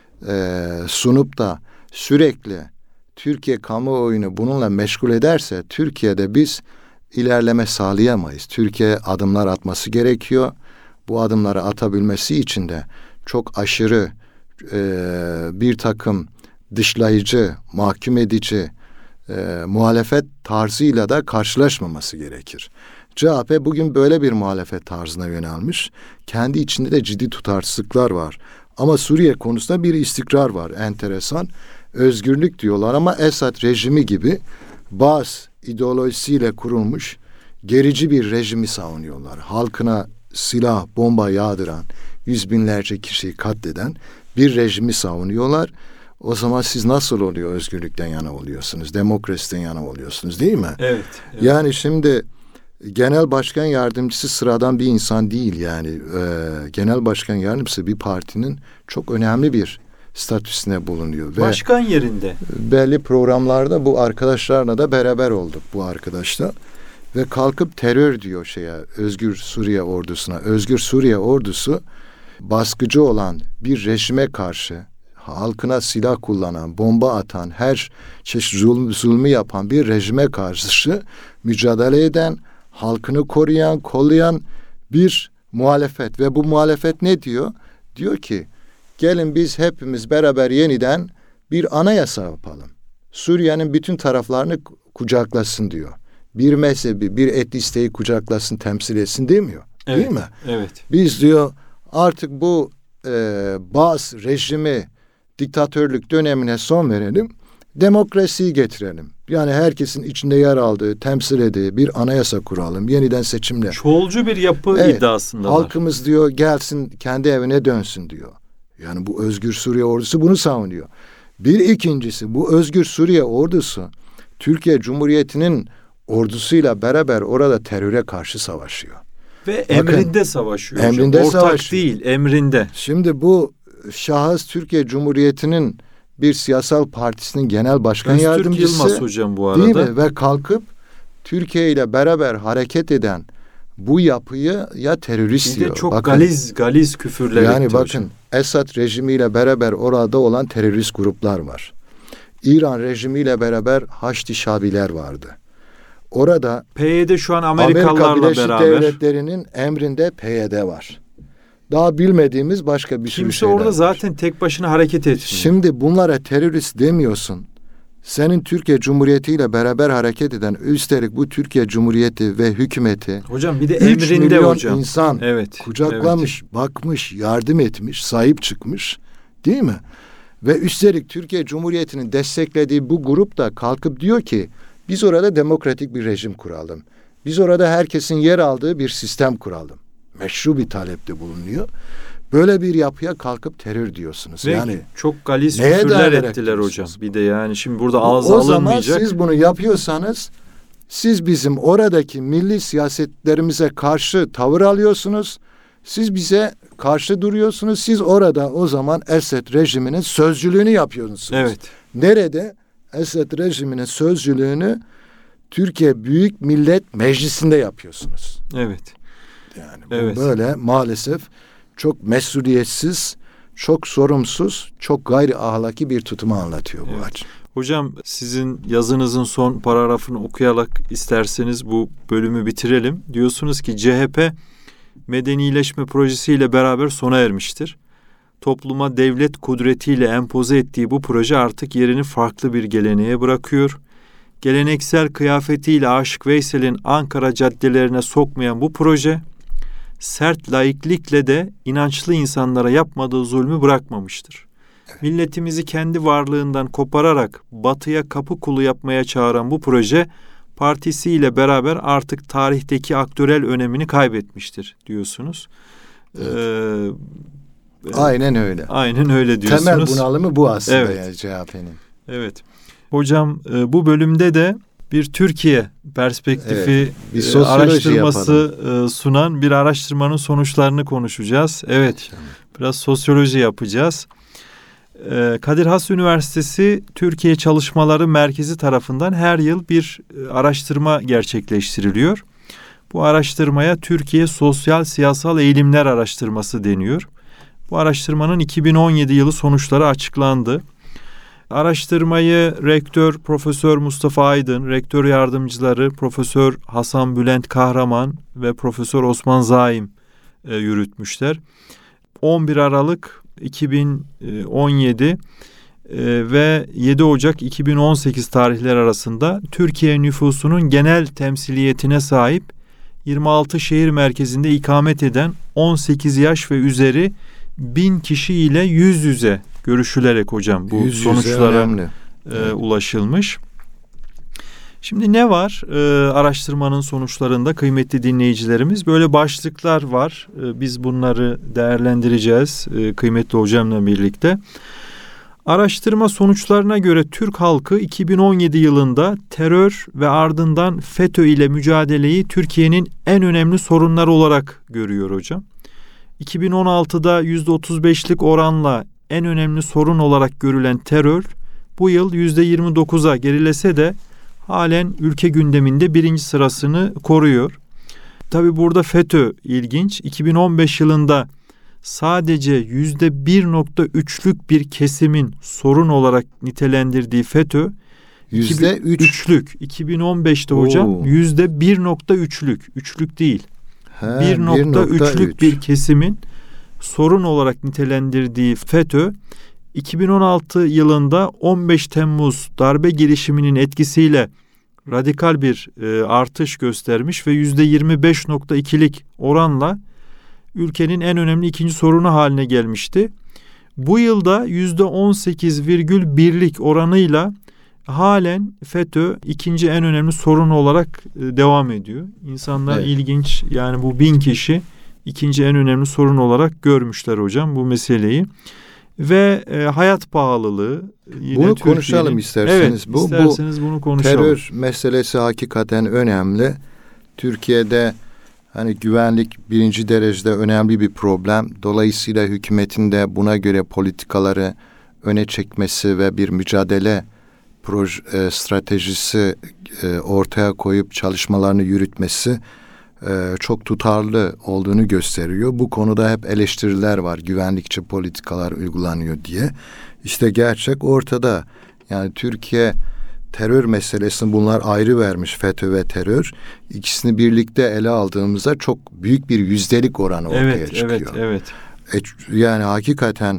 e, sunup da sürekli Türkiye kamuoyunu bununla meşgul ederse Türkiye'de biz ilerleme sağlayamayız. Türkiye adımlar atması gerekiyor. Bu adımları atabilmesi için de çok aşırı e, bir takım dışlayıcı, mahkum edici e, muhalefet tarzıyla da karşılaşmaması gerekir. C H P bugün böyle bir muhalefet tarzına yönelmiş. Kendi içinde de ciddi tutarsızlıklar var. Ama Suriye konusunda bir istikrar var. Enteresan. Özgürlük diyorlar ama Esad rejimi gibi Baas ideolojisiyle kurulmuş gerici bir rejimi savunuyorlar. Halkına silah, bomba yağdıran, yüz binlerce kişiyi katleden bir rejimi savunuyorlar. O zaman siz nasıl oluyor özgürlükten yana oluyorsunuz, demokrasiden yana oluyorsunuz değil mi? Evet. evet. Yani şimdi genel başkan yardımcısı sıradan bir insan değil yani. Ee, genel başkan yardımcısı bir partinin çok önemli bir statüsüne bulunuyor. Başkan ve yerinde. Belli programlarda bu arkadaşlarla da beraber olduk bu arkadaşla. Ve kalkıp terör diyor şeye, Özgür Suriye ordusuna. Özgür Suriye ordusu baskıcı olan bir rejime karşı halkına silah kullanan, bomba atan, her çeşit zulmü, zulmü yapan bir rejime karşı mücadele eden, halkını koruyan, kollayan bir muhalefet. Ve bu muhalefet ne diyor? Diyor ki, gelin biz hepimiz beraber yeniden bir anayasa yapalım. Suriye'nin bütün taraflarını kucaklasın diyor. Bir mezhebi, bir etnisteyi kucaklasın, temsil etsin demiyor. Evet, değil mi? Evet. Biz diyor artık bu e, Baas rejimi, diktatörlük dönemine son verelim. Demokrasiyi getirelim. Yani herkesin içinde yer aldığı, temsil ettiği bir anayasa kuralım. Yeniden seçimle. Çoğulcu bir yapı evet, iddiasında var. Halkımız diyor gelsin kendi evine dönsün diyor. Yani bu Özgür Suriye ordusu bunu savunuyor. Bir ikincisi bu Özgür Suriye ordusu Türkiye Cumhuriyeti'nin ordusuyla beraber orada teröre karşı savaşıyor. Ve Bakın, emrinde savaşıyor. Emrinde hocam. Ortak savaşıyor. değil, emrinde. Şimdi bu şahıs Türkiye Cumhuriyeti'nin bir siyasal partisinin genel başkan Öztürk yardımcısı. Yılmaz hocam bu arada. Değil mi? Ve kalkıp Türkiye ile beraber hareket eden bu yapıyı ya terörist Bir diyor. de çok bakın, galiz galiz küfürler yani etti bakın hocam. Esad rejimiyle beraber orada olan terörist gruplar var. İran rejimiyle beraber Haçlı Şabiler vardı. Orada P Y D şu an Amerika Amerikalılarla Birleşik beraber. Devletleri'nin emrinde P Y D var. Daha bilmediğimiz başka bir sürü Kimse şeyler orada var. zaten tek başına hareket etmiyor. Şimdi bunlara terörist demiyorsun. Senin Türkiye Cumhuriyeti ile beraber hareket eden, üstelik bu Türkiye Cumhuriyeti ve hükümeti Hocam bir de üç emrinde milyon hocam. insan Evet. kucaklamış, evet. bakmış, yardım etmiş, sahip çıkmış, değil mi? Ve üstelik Türkiye Cumhuriyeti'nin desteklediği bu grup da kalkıp diyor ki biz orada demokratik bir rejim kuralım. Biz orada herkesin yer aldığı bir sistem kuralım. Meşru bir talepte bulunuyor. Böyle bir yapıya kalkıp terör diyorsunuz. Ve yani çok galiz neye küfürler dayanarak ettiler hocam. diyorsunuz? Bir de yani şimdi burada ağza o zaman alınmayacak. siz bunu yapıyorsanız siz bizim oradaki milli siyasetlerimize karşı tavır alıyorsunuz. Siz bize karşı duruyorsunuz. Siz orada o zaman Esed rejiminin sözcülüğünü yapıyorsunuz. Evet. Nerede? Esed rejiminin sözcülüğünü Türkiye Büyük Millet Meclisi'nde yapıyorsunuz. Evet. Yani bu Evet. böyle maalesef çok mesuliyetsiz, çok sorumsuz, çok gayri ahlaki bir tutumu anlatıyor bu Evet. açı. Hocam sizin yazınızın son paragrafını okuyarak isterseniz bu bölümü bitirelim. Diyorsunuz ki C H P medenileşme projesiyle beraber sona ermiştir. Topluma devlet kudretiyle empoze ettiği bu proje artık yerini farklı bir geleneğe bırakıyor. Geleneksel kıyafetiyle Aşık Veysel'in Ankara caddelerine sokmayan bu proje, sert laiklikle de inançlı insanlara yapmadığı zulmü bırakmamıştır. Evet. Milletimizi kendi varlığından kopararak batıya kapı kulu yapmaya çağıran bu proje, partisiyle beraber artık tarihteki aktörel önemini kaybetmiştir diyorsunuz. Evet. Ee, aynen öyle. Aynen öyle diyorsunuz. Temel bunalımı bu aslında evet. yani C H P'nin. Evet. Hocam bu bölümde de bir Türkiye perspektifi evet, bir araştırması yapalım. Sunan bir araştırmanın sonuçlarını konuşacağız. Evet, İnşallah. Biraz sosyoloji yapacağız. Kadir Has Üniversitesi Türkiye Çalışmaları Merkezi tarafından her yıl bir araştırma gerçekleştiriliyor. Bu araştırmaya Türkiye Sosyal Siyasal Eğilimler Araştırması deniyor. Bu araştırmanın iki bin on yedi yılı sonuçları açıklandı. Araştırmayı Rektör Profesör Mustafa Aydın, Rektör Yardımcıları Profesör Hasan Bülent Kahraman ve Profesör Osman Zaim e, yürütmüşler. on bir Aralık iki bin on yedi e, ve yedi Ocak iki bin on sekiz tarihleri arasında Türkiye nüfusunun genel temsiliyetine sahip yirmi altı şehir merkezinde ikamet eden on sekiz yaş ve üzeri bin kişi ile yüz yüze görüşülerek hocam bu yüz sonuçlara e, ulaşılmış. Şimdi ne var e, araştırmanın sonuçlarında kıymetli dinleyicilerimiz? Böyle başlıklar var. E, biz bunları değerlendireceğiz e, kıymetli hocamla birlikte. Araştırma sonuçlarına göre Türk halkı iki bin on yedi yılında terör ve ardından FETÖ ile mücadeleyi Türkiye'nin en önemli sorunları olarak görüyor hocam. iki bin on altıda yüzde otuz beşlik oranla en önemli sorun olarak görülen terör bu yıl yüzde yirmi dokuza gerilese de halen ülke gündeminde birinci sırasını koruyor. Tabii burada FETÖ ilginç. iki bin on beş yılında sadece yüzde bir nokta üçlük bir kesimin sorun olarak nitelendirdiği FETÖ yüzde üçlük. iki bin on beşte hocam yüzde bir nokta üçlük. Üçlük değil. bir nokta üçlük bir kesimin sorun olarak nitelendirdiği FETÖ iki bin on altı yılında on beş Temmuz darbe girişiminin etkisiyle radikal bir e, artış göstermiş ve yüzde yirmi beş nokta ikilik oranla ülkenin en önemli ikinci sorunu haline gelmişti. Bu yılda yüzde on sekiz virgül birlik oranıyla halen FETÖ ikinci en önemli sorun olarak devam ediyor. İnsanlar evet. ilginç, yani bu bin kişi ikinci en önemli sorun olarak görmüşler hocam bu meseleyi. Ve e, hayat pahalılığı. Yine bunu konuşalım isterseniz. Evet, bu, isterseniz bu bunu konuşalım. Terör meselesi hakikaten önemli. Türkiye'de hani güvenlik birinci derecede önemli bir problem. Dolayısıyla hükümetin de buna göre politikaları öne çekmesi ve bir mücadele proje, e, stratejisi e, ortaya koyup çalışmalarını yürütmesi e, çok tutarlı olduğunu gösteriyor. Bu konuda hep eleştiriler var. Güvenlikçi politikalar uygulanıyor diye. İşte gerçek ortada. Yani Türkiye terör meselesini bunlar ayrı vermiş, FETÖ ve terör. İkisini birlikte ele aldığımızda çok büyük bir yüzdelik oranı ortaya evet, çıkıyor. Evet, evet. E, yani hakikaten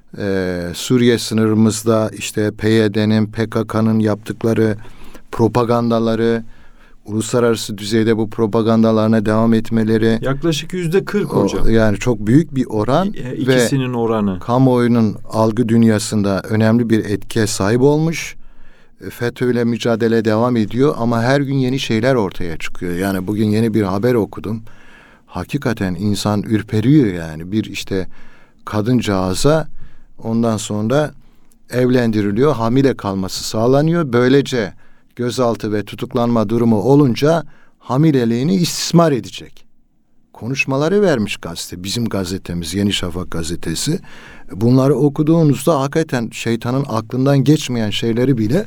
e, Suriye sınırımızda işte P Y D'nin, P K K'nın yaptıkları propagandaları, uluslararası düzeyde bu propagandalarına devam etmeleri. Yaklaşık yüzde kırk hocam. Yani çok büyük bir oran. İkisinin ve oranı. Kamuoyunun algı dünyasında önemli bir etkiye sahip olmuş. FETÖ ile mücadele devam ediyor ama her gün yeni şeyler ortaya çıkıyor. Yani bugün yeni bir haber okudum. Hakikaten insan ürperiyor yani. Bir işte kadıncağıza ondan sonra evlendiriliyor, hamile kalması sağlanıyor. Böylece gözaltı ve tutuklanma durumu olunca hamileliğini istismar edecek. Konuşmaları vermiş gazete. Bizim gazetemiz, Yeni Şafak gazetesi. Bunları okuduğunuzda hakikaten şeytanın aklından geçmeyen şeyleri bile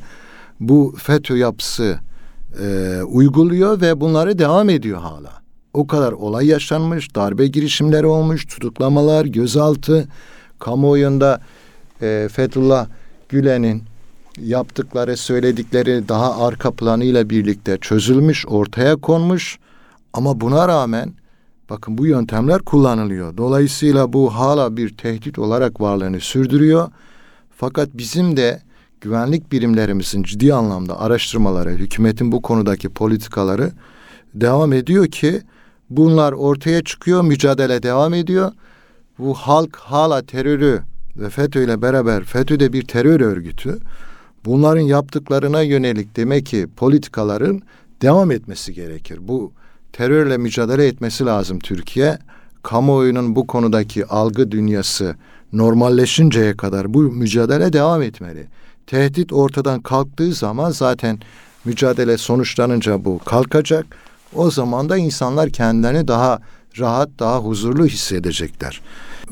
bu FETÖ yapısı e, uyguluyor ve bunları devam ediyor hala. O kadar olay yaşanmış, darbe girişimleri olmuş, tutuklamalar, gözaltı, kamuoyunda e, Fethullah Gülen'in yaptıkları, söyledikleri daha arka planıyla birlikte çözülmüş, ortaya konmuş. Ama buna rağmen bakın bu yöntemler kullanılıyor. Dolayısıyla bu hala bir tehdit olarak varlığını sürdürüyor. Fakat bizim de güvenlik birimlerimizin ciddi anlamda araştırmaları, hükümetin bu konudaki politikaları devam ediyor ki bunlar ortaya çıkıyor, mücadele devam ediyor. Bu halk hala terörü ve FETÖ ile beraber, FETÖ de bir terör örgütü. Bunların yaptıklarına yönelik demek ki politikaların devam etmesi gerekir. Bu terörle mücadele etmesi lazım Türkiye. Kamuoyunun bu konudaki algı dünyası normalleşinceye kadar bu mücadele devam etmeli. Tehdit ortadan kalktığı zaman zaten mücadele sonuçlanınca bu kalkacak. O zaman da insanlar kendilerini daha rahat, daha huzurlu hissedecekler.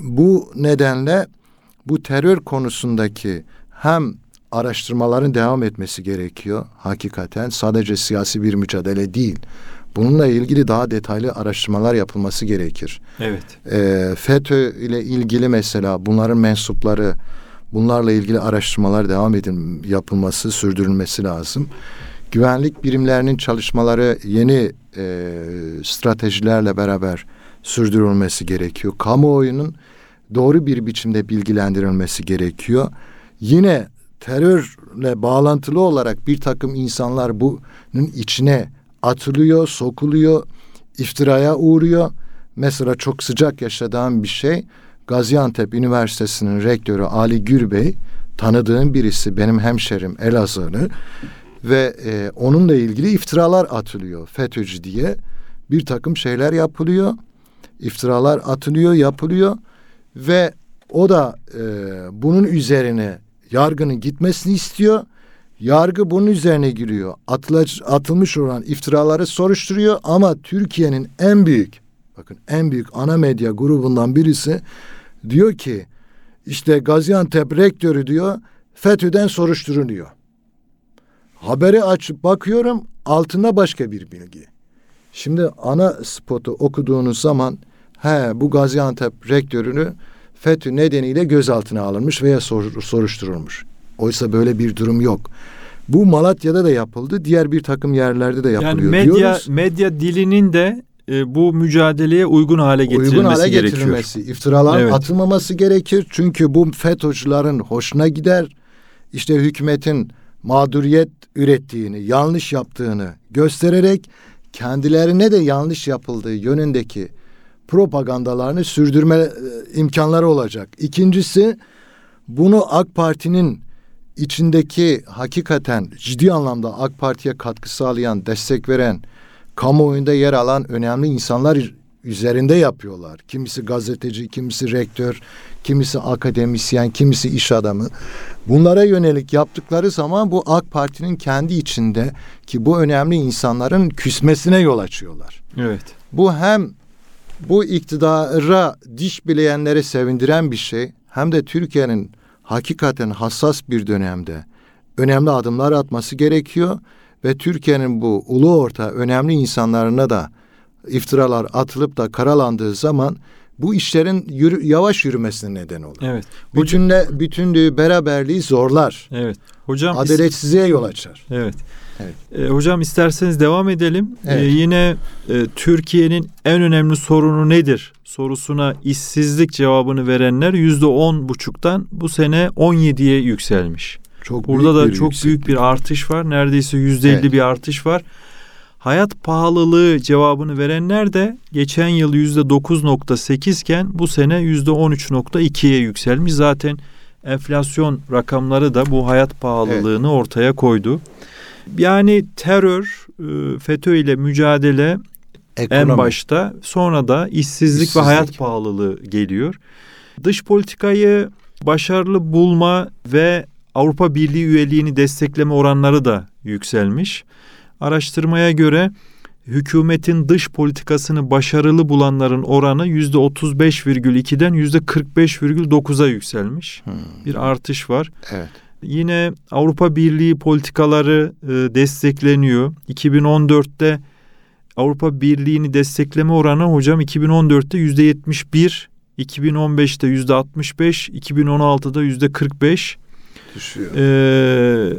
Bu nedenle bu terör konusundaki hem araştırmaların devam etmesi gerekiyor hakikaten. Sadece siyasi bir mücadele değil. Bununla ilgili daha detaylı araştırmalar yapılması gerekir. Evet. E, FETÖ ile ilgili mesela bunların mensupları, bunlarla ilgili araştırmalar devam edin, yapılması, sürdürülmesi lazım. Güvenlik birimlerinin çalışmaları yeni e, stratejilerle beraber sürdürülmesi gerekiyor. Kamuoyunun doğru bir biçimde bilgilendirilmesi gerekiyor. Yine terörle bağlantılı olarak bir takım insanlar bunun içine atılıyor, sokuluyor, iftiraya uğruyor. Mesela çok sıcak yaşadığım bir şey, Gaziantep Üniversitesi'nin rektörü Ali Gürbey, tanıdığım birisi, benim hemşerim Elazığlı ve e, onunla ilgili iftiralar atılıyor. FETÖ'cü diye bir takım şeyler yapılıyor, iftiralar atılıyor, yapılıyor ve o da e, bunun üzerine yargının gitmesini istiyor. Yargı bunun üzerine giriyor. Atılac, atılmış olan iftiraları soruşturuyor ama Türkiye'nin en büyük, bakın en büyük ana medya grubundan birisi diyor ki işte Gaziantep rektörü diyor FETÖ'den soruşturuluyor. Haberi açıp bakıyorum altında başka bir bilgi. Şimdi ana spotu okuduğunuz zaman he bu Gaziantep rektörünü FETÖ nedeniyle gözaltına alınmış veya sor, soruşturulmuş. Oysa böyle bir durum yok. Bu Malatya'da da yapıldı. Diğer bir takım yerlerde de yapılıyor yani medya, diyoruz. Medya dilinin de e, bu mücadeleye uygun hale getirilmesi uygun hale gerekiyor. Getirilmesi, iftiraların evet. atılmaması gerekir. Çünkü bu FETÖ'cülerin hoşuna gider. İşte hükümetin mağduriyet ürettiğini, yanlış yaptığını göstererek kendilerine de yanlış yapıldığı yönündeki propagandalarını sürdürme e, imkanları olacak. İkincisi, bunu AK Parti'nin içindeki hakikaten ciddi anlamda AK Parti'ye katkı sağlayan, destek veren, kamuoyunda yer alan önemli insanlar üzerinde yapıyorlar. Kimisi gazeteci, kimisi rektör, kimisi akademisyen, kimisi iş adamı. Bunlara yönelik yaptıkları zaman bu AK Parti'nin kendi içinde ki bu önemli insanların küsmesine yol açıyorlar. Evet. Bu hem bu iktidara diş bileyenleri sevindiren bir şey, hem de Türkiye'nin hakikaten hassas bir dönemde önemli adımlar atması gerekiyor ve Türkiye'nin bu ulu orta önemli insanlarına da iftiralar atılıp da karalandığı zaman bu işlerin yürü, yavaş yürümesine neden olur. Evet. Bütünle, bütünlüğü, beraberliği zorlar. Evet. Hocam adaletsizliğe yol açar. Evet. Evet. E, hocam isterseniz devam edelim. Evet. E, yine e, Türkiye'nin en önemli sorunu nedir sorusuna işsizlik cevabını verenler yüzde on buçuktan bu sene on yediye yükselmiş. Çok Burada da büyük bir çok yükseklik. büyük bir artış var. Neredeyse yüzde elli Evet. bir artış var. Hayat pahalılığı cevabını verenler de geçen yıl yüzde dokuz nokta sekiz iken bu sene yüzde on üç nokta ikiye yükselmiş. Zaten enflasyon rakamları da bu hayat pahalılığını evet. ortaya koydu. Yani terör, FETÖ ile mücadele Ekonomi. en başta, sonra da işsizlik, işsizlik ve hayat pahalılığı geliyor. Dış politikayı başarılı bulma ve Avrupa Birliği üyeliğini destekleme oranları da yükselmiş. Araştırmaya göre hükümetin dış politikasını başarılı bulanların oranı yüzde otuz beş virgül ikiden yüzde kırk beş virgül dokuza yükselmiş. Hmm. Bir artış var. Evet. Yine Avrupa Birliği politikaları e, destekleniyor. iki bin on dörtte Avrupa Birliği'ni destekleme oranı hocam iki bin on dörtte yüzde yetmiş bir, iki bin on beşte yüzde altmış beş, iki bin on altıda yüzde kırk beş. Düşüyor. Ee,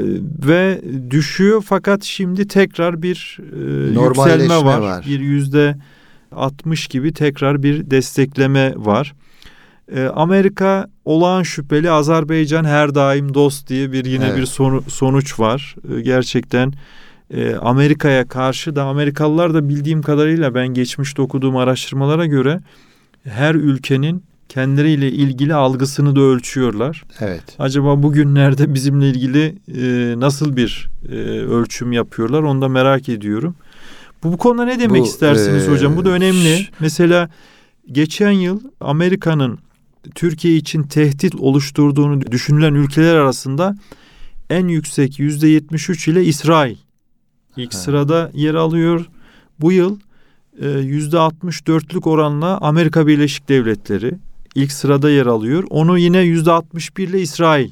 ve düşüyor fakat şimdi tekrar bir e, yükselme var. var. Bir yüzde altmış gibi tekrar bir destekleme var. Ee, Amerika olağan şüpheli, Azerbaycan her daim dost diye bir yine evet. bir sonu, sonuç var. Ee, gerçekten e, Amerika'ya karşı da Amerikalılar da bildiğim kadarıyla ben geçmişte okuduğum araştırmalara göre her ülkenin kendileriyle ilgili algısını da ölçüyorlar. Evet. Acaba bugünlerde bizimle ilgili e, nasıl bir e, ölçüm yapıyorlar onu da merak ediyorum. Bu, bu konuda ne demek bu, istersiniz e, hocam? Bu da önemli. Ş- Mesela geçen yıl Amerika'nın Türkiye için tehdit oluşturduğunu düşünülen ülkeler arasında en yüksek yüzde yetmiş üç ile İsrail ilk ha. sırada yer alıyor. Bu yıl e, yüzde altmış dörtlük oranla Amerika Birleşik Devletleri ilk sırada yer alıyor. Onu yine yüzde altmış bir ile İsrail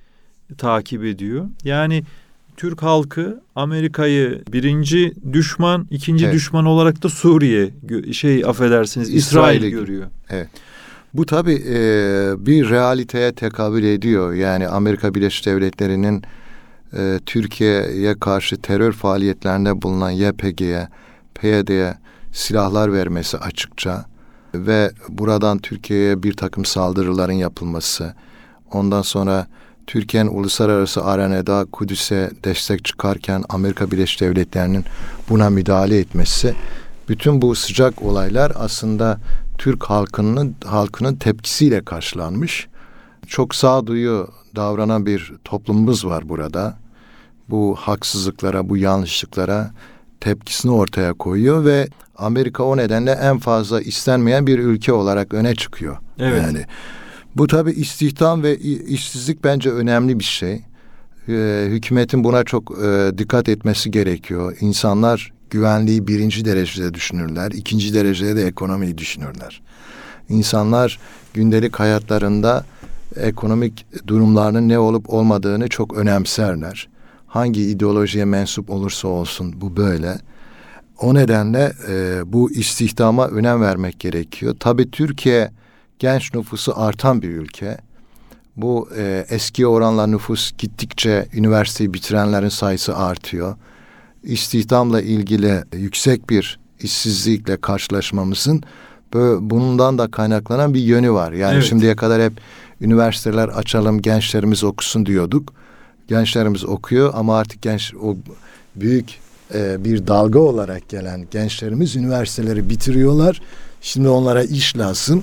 takip ediyor. Yani Türk halkı Amerika'yı birinci düşman, ikinci evet. düşman olarak da Suriye şey affedersiniz İsrail, İsrail görüyor. Evet. Bu tabii e, bir realiteye tekabül ediyor. Yani Amerika Birleşik Devletleri'nin e, Türkiye'ye karşı terör faaliyetlerinde bulunan Y P G'ye, P Y D'ye silahlar vermesi açıkça ve buradan Türkiye'ye bir takım saldırıların yapılması, ondan sonra Türkiye'nin uluslararası arenada Kudüs'e destek çıkarken Amerika Birleşik Devletleri'nin buna müdahale etmesi, bütün bu sıcak olaylar aslında Türk halkının halkının tepkisiyle karşılanmış. Çok sağduyu davranan bir toplumumuz var burada. Bu haksızlıklara, bu yanlışlıklara tepkisini ortaya koyuyor ve Amerika o nedenle en fazla istenmeyen bir ülke olarak öne çıkıyor. Evet. Yani bu tabii istihdam ve işsizlik bence önemli bir şey. Ee, hükümetin buna çok e, dikkat etmesi gerekiyor. İnsanlar güvenliği birinci derecede düşünürler, ikinci derecede de ekonomiyi düşünürler. İnsanlar gündelik hayatlarında ekonomik durumlarının ne olup olmadığını çok önemserler. Hangi ideolojiye mensup olursa olsun bu böyle. O nedenle e, bu istihdama önem vermek gerekiyor. Tabii Türkiye genç nüfusu artan bir ülke. Bu e, eskiye oranla nüfus gittikçe üniversiteyi bitirenlerin sayısı artıyor. İstihdamla ilgili yüksek bir işsizlikle karşılaşmamızın böyle, bundan da kaynaklanan bir yönü var. Yani evet. Şimdiye kadar hep üniversiteler açalım, gençlerimiz okusun diyorduk. Gençlerimiz okuyor ama artık genç o büyük e, bir dalga olarak gelen gençlerimiz üniversiteleri bitiriyorlar. Şimdi onlara iş lazım.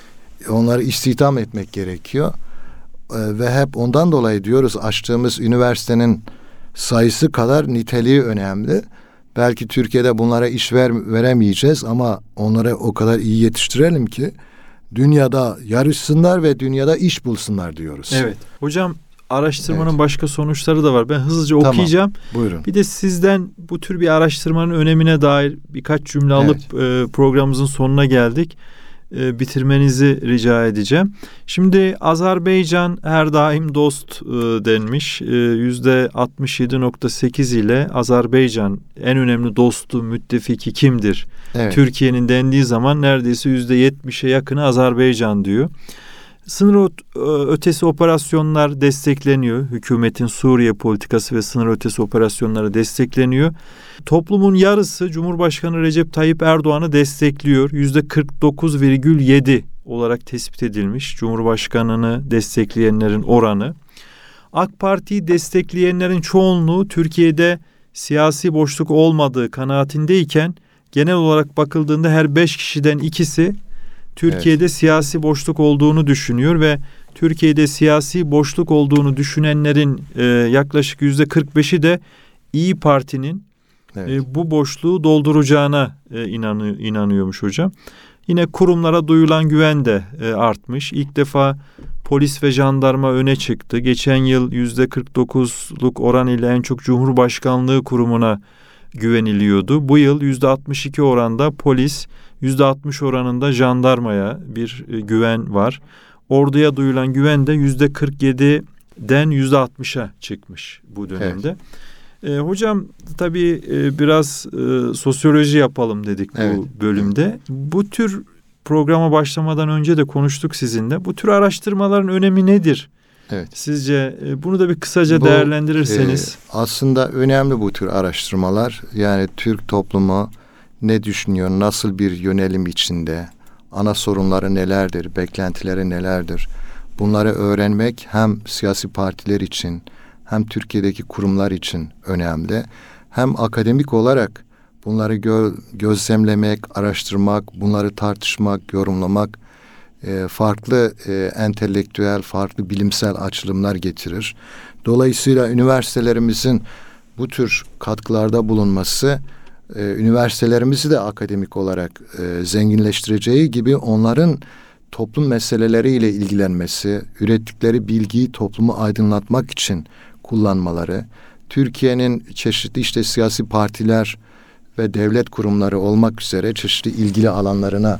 Onları istihdam etmek gerekiyor. E, ve hep ondan dolayı diyoruz açtığımız üniversitenin sayısı kadar niteliği önemli. Belki Türkiye'de bunlara iş ver, veremeyeceğiz ama onları o kadar iyi yetiştirelim ki dünyada yarışsınlar ve dünyada iş bulsunlar diyoruz. Evet. Hocam araştırmanın Evet. başka sonuçları da var. Ben hızlıca Tamam. okuyacağım. Buyurun. Bir de sizden bu tür bir araştırmanın önemine dair birkaç cümle alıp Evet. e, programımızın sonuna geldik. E, bitirmenizi rica edeceğim. Şimdi Azerbaycan her daim dost e, denmiş. E, yüzde altmış yedi nokta sekiz ile Azerbaycan en önemli dostu, müttefiki kimdir? Evet. Türkiye'nin dendiği zaman neredeyse yüzde yetmişe yakını Azerbaycan diyor. Sınır ötesi operasyonlar destekleniyor. Hükümetin Suriye politikası ve sınır ötesi operasyonları destekleniyor. Toplumun yarısı Cumhurbaşkanı Recep Tayyip Erdoğan'ı destekliyor. yüzde kırk dokuz virgül yedi olarak tespit edilmiş Cumhurbaşkanını destekleyenlerin oranı. AK Parti'yi destekleyenlerin çoğunluğu Türkiye'de siyasi boşluk olmadığı kanaatindeyken genel olarak bakıldığında her beş kişiden ikisi Türkiye'de evet. siyasi boşluk olduğunu düşünüyor ve Türkiye'de siyasi boşluk olduğunu düşünenlerin e, yaklaşık yüzde kırk beşi de İyi Parti'nin evet. e, bu boşluğu dolduracağına e, inanı, inanıyormuş hocam. Yine kurumlara duyulan güven de e, artmış. İlk defa polis ve jandarma öne çıktı. Geçen yıl yüzde kırk dokuzluk oran ile en çok Cumhurbaşkanlığı kurumuna güveniliyordu. Bu yıl yüzde altmış iki oranda polis, yüzde altmış oranında jandarmaya bir e, güven var. Orduya duyulan güven de yüzde kırk yediden yüzde altmışa çıkmış bu dönemde. Evet. E, hocam tabii e, biraz e, sosyoloji yapalım dedik bu evet. bölümde. Bu tür programa başlamadan önce de konuştuk sizinle. Bu tür araştırmaların önemi nedir? Evet. Sizce e, bunu da bir kısaca bu, değerlendirirseniz. E, aslında önemli bu tür araştırmalar. Yani Türk toplumu ne düşünüyor, nasıl bir yönelim içinde, ana sorunları nelerdir, beklentileri nelerdir? Bunları öğrenmek hem siyasi partiler için hem Türkiye'deki kurumlar için önemli. Hem akademik olarak bunları gö- gözlemlemek, araştırmak, bunları tartışmak, yorumlamak e, farklı e, entelektüel, farklı bilimsel açılımlar getirir. Dolayısıyla üniversitelerimizin bu tür katkılarda bulunması Ee, üniversitelerimizi de akademik olarak e, zenginleştireceği gibi onların toplum meseleleriyle ilgilenmesi, ürettikleri bilgiyi toplumu aydınlatmak için kullanmaları, Türkiye'nin çeşitli işte siyasi partiler ve devlet kurumları olmak üzere çeşitli ilgili alanlarına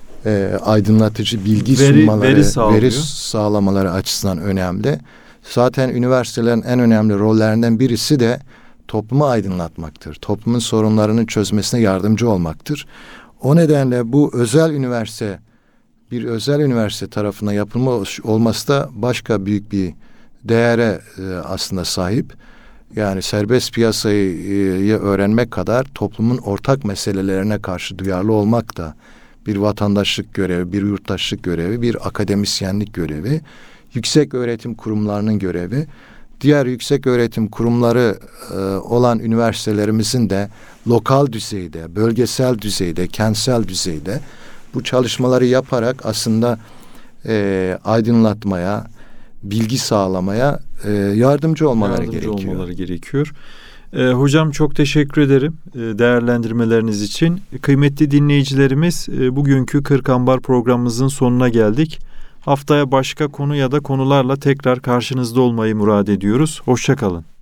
e, aydınlatıcı bilgi veri, sunmaları, veri, veri sağlamaları açısından önemli. Zaten üniversitelerin en önemli rollerinden birisi de toplumu aydınlatmaktır. Toplumun sorunlarını çözmesine yardımcı olmaktır. O nedenle bu özel üniversite, bir özel üniversite tarafından yapılma olması da başka büyük bir değere e, aslında sahip. Yani serbest piyasayı e, öğrenmek kadar toplumun ortak meselelerine karşı duyarlı olmak da bir vatandaşlık görevi, bir yurttaşlık görevi, bir akademisyenlik görevi, yüksek öğretim kurumlarının görevi. Diğer yüksek öğretim kurumları e, olan üniversitelerimizin de lokal düzeyde, bölgesel düzeyde, kentsel düzeyde bu çalışmaları yaparak aslında e, aydınlatmaya, bilgi sağlamaya e, yardımcı olmaları yardımcı gerekiyor. olmaları gerekiyor. E, hocam çok teşekkür ederim e, değerlendirmeleriniz için. Kıymetli dinleyicilerimiz, e, bugünkü Kırkambar programımızın sonuna geldik. Haftaya başka konu ya da konularla tekrar karşınızda olmayı murad ediyoruz. Hoşça kalın.